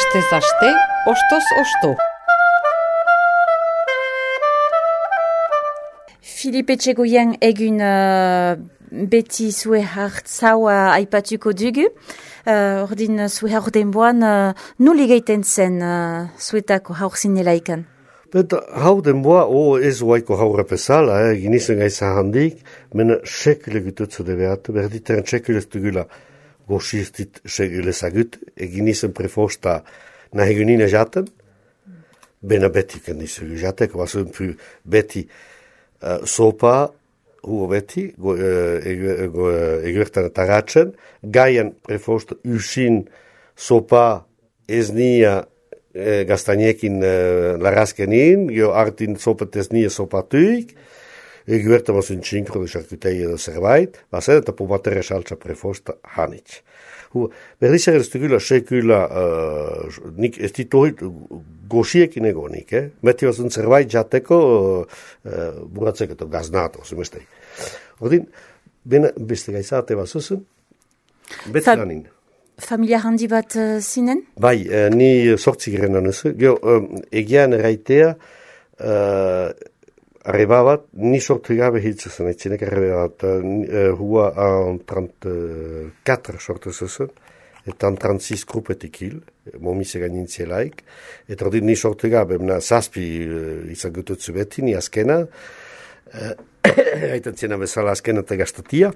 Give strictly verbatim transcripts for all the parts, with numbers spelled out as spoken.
Astez aste, ostoz osto. Filipe Etxegoien egun uh, beti zue hartzaua aipatuko dugu. Uh, ordin zue haurdenboan uh, nuli gaiten zen uh, zuetako haurzinelaikan? Bet haurdenboa o ez waiko haurra pesala, eh, ginizen gaisa handik, mena sekule gututzu de behatu, berditen sekule stugula goxistit sekule sagut, e ginizen prefosta nahi gunine jaten, bena beti kandisu jatek, wasun pu beti uh, sopa, huo beti, go, uh, go, eguertan taratzen, gaian prefosta usin sopa eznia eh, gastaniekin eh, laraskenin, jo artin sopa eznia sopa tuik, eguertan wasun cinkro de charcuterie de zerbait, bazen eta pubatere saltsa prefosta hanitz. Huo, berdizaren stugula sekula uh, nik ez dituit goxiekin egonik, eh? Meti wasun zerbait jateko uh, buratzeko eta gaznato, zumestei. Ordin, bena beste gaizate bazuzen, beti Fa- lanin. Familia handi bat uh, zinen? Bai, uh, ni sortzi geren anuzu. Gio, um, egian eraitea, uh, arreba bat, ni sortu gabe hitzu zen, etxinek arreba bat, uh, hua an trente-quatre sortu zen, eta an trente-six grupetik hil, momise gainintzielaik, eta ordin ni sortu gabe, mna zazpi uh, izan gututzu beti, ni azkena, uh, haiten zena bezala azkena eta gastatia,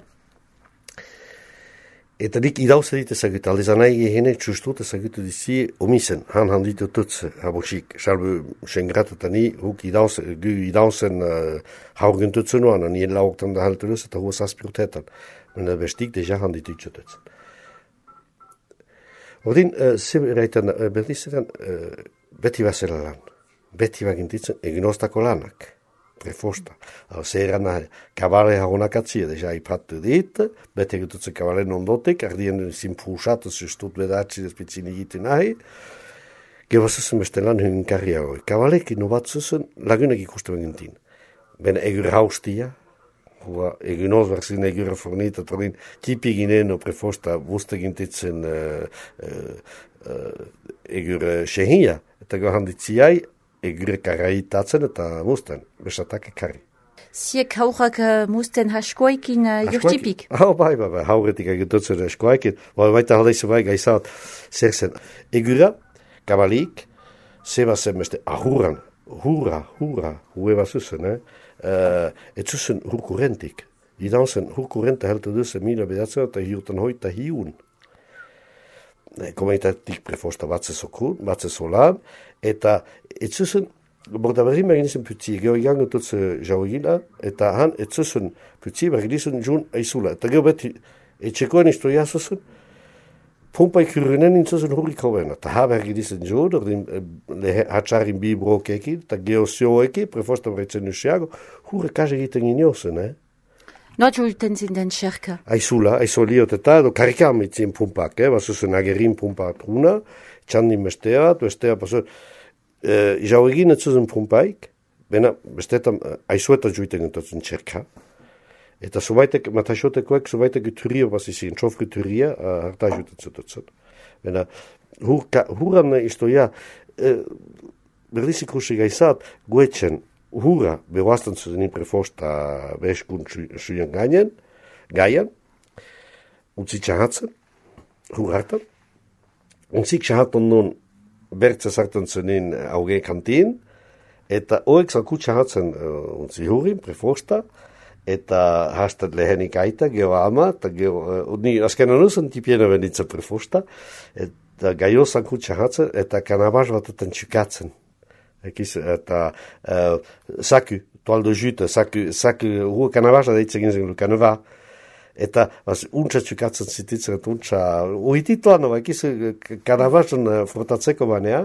eta dik idauze dit ezagut, alde zanai gehene txustut ezagutu dizi omisen, han handitu tutz, habosik, salbu sengrat eta ni, huk idauze, gu idauzen uh, haurgen tutzunuan, ni lauktan da haltu duz, eta hua zazpi urtetan. Mena bestik deja handitu txututzen. Ordin, uh, ze eraitan, uh, berdizeran, uh, beti bazela lan, beti bagintitzen, egin ostako lanak. Prefosta. Zeran kabale hagonak atzia, deja ipatu dit, bete egututzen kabalen ondotek, ardien zin pusatu zustut bedatzi despitzin egitu nahi, gebazuzen beste lan hüngin karriagoi. Kabalek inobatzuzen lagunek ikustu bengintin. Ben egur haustia, hua egun ozbarzin egur fornita, trodin tipi gineno prefosta buste gintitzen uh, uh, uh, egur uh, shehia, eta gohanditziai, egure karraitatzen eta musten, besatak ekarri. Ziek haurrak uh, musten haskoaikin uh, jortipik? Hau bai, bai, bai, hauretik egetutzen haskoaikin, bai, baita haldeizu bai gaizat, zer zen, egura, kabalik, zeba zen beste, ahurran, hurra, hurra, hue bazuzen, eh? Uh, etzuzen hurkurentik, idanzen hurkurente helte duzen mila bedatzen eta hiurtan hoita hiun. Komunitatik prefosta batze sokun, batze solan, eta etzuzen, borda berri maginizen putzi, geho igango tutz jau egila, eta han etzuzen putzi, baginizen jun aizula. Eta geho beti, etxekoen isto jazuzen, pumpa ikurrenen intzuzen hurrik hoben. Eta ha baginizen jun, ordin hatxarin bi brokekin, eta geho zioekin, prefosta bretzen nusiago, hurre kaje egiten iniozen, eh? Not julten zinden xerka. Aizula, aizoliot eta, do karikam itzien pumpak, eh? Bazuzen agerin pumpa truna, txandin bestea, bestea, bazuzen, e, jau egin etzuzen pumpaik, bena, besteetan, aizuetan juiten gentotzen txerka, eta zubaitek, mataxotekoek, zubaitek uturia bazizien, txofri uturia, harta juiten zututzen. Bena, hurka, hurran istoia, e, berdizik rusi gaizat, guetxen, hurra, behoazten zuzenin prefosta beheskun suian gainen, gaian, utzik txahatzen, hurrartan, utzik txahatzen nun bertze sartzen zunin auge kantin, eta hoek zanku txahatzen uh, utzi hurrin, prefosta, eta hastat lehenik aita, geho ama, eta geho, uh, ni askenan usan tipiena benditzen prefosta, eta gaio zanku txahatzen, eta kanabaz batetan txukatzen. Ekiz, eta uh, saku, toaldo jute, saku, saku, hua kanabasa deitzen gintzen kanava, eta bas, untsa txukatzen zititzen, eta untsa, uhititu ano, ekiz, kanabasan uh, frotatzeko banea,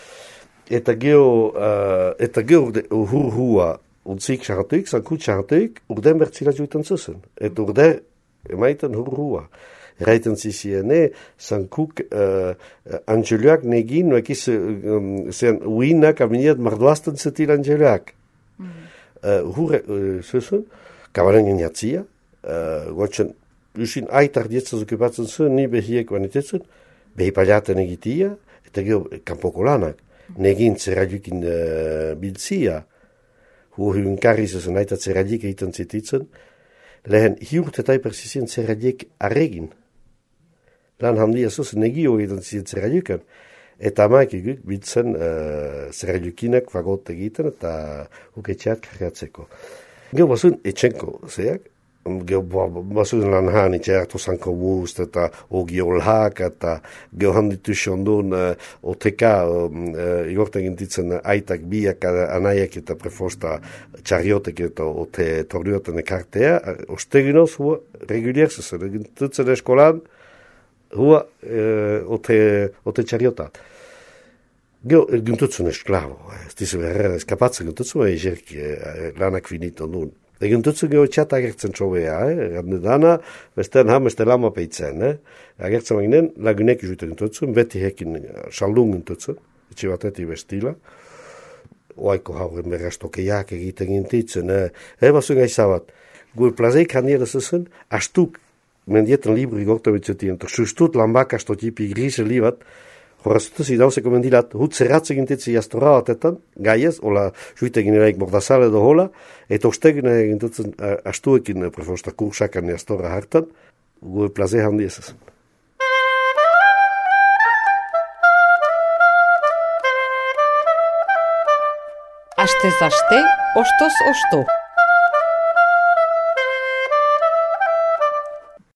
eta geho, uh, eta geho hur hua, untzik xaratuik, zanku xaratuik, urden bertzila juiten zuzen, eta urden, emaiten hur hua. Raiten ziziene, zankuk uh, angeluak negin, no ekiz, um, zen uinak aminiat marduazten zetil angeluak. Mm. Uh, hure, uh, zuzun, kabalen geniatzia, uh, gotxen, usin aitar dietzen zukipatzen zuen, ni behiek vanitetzen, behi paliaten egitia, Eta gero, kanpoko lanak, negin zerrailukin uh, biltzia, hur hyun karrizazen aita zerrailik egiten zititzen, lehen hiurtetai persizien zerrailik arregin. Lan handia zuz, negio egiten zititzen zerrailuken, eta amaik eguk biltzen uh, zerrailukinak fagot egiten, eta huketxeat karriatzeko. Gero bazun, etxenko, zeak, Geo bazuen lan haan itxertu zanko bust eta ogi olhak eta geo handitu xondun uh, oteka um, uh, igorten gintitzen aitak biak anaiak eta prefosta txariotek eta ote torrioten ekartea. Osteginoz hua regulier zezen, gintitzen eskolan hua uh, ote, ote txariotat. Geo gintitzen esklavo, ez dizu berrera eskapatzen gintitzen, egerki lanak finito nun. Egin dutzu geho txat agertzen txobea, eh? Gande dana, bestean ham, beste lama peitzen, eh? Agertzen baginen, lagunek izuten dutzu, beti hekin saldun dutzu, etxe batetik bestila. Oaiko hauren berrastokeiak egiten gintitzen, eh? Eba zuen gaizabat, gure plazeik handiera zuzen, astuk, mendietan libri gorto betzutien, sustut lambak astotipi grise libat, horrazutuz idauzeko mendilat, hut zerratzen gintitzi jastorra batetan, gaiez, hola, juitekin eraik bordazale edo hola, eta ostegin gintitzen astuekin prefosta kursakan jastorra hartan, gure plaze handi ez. Astez aste, ostoz osto.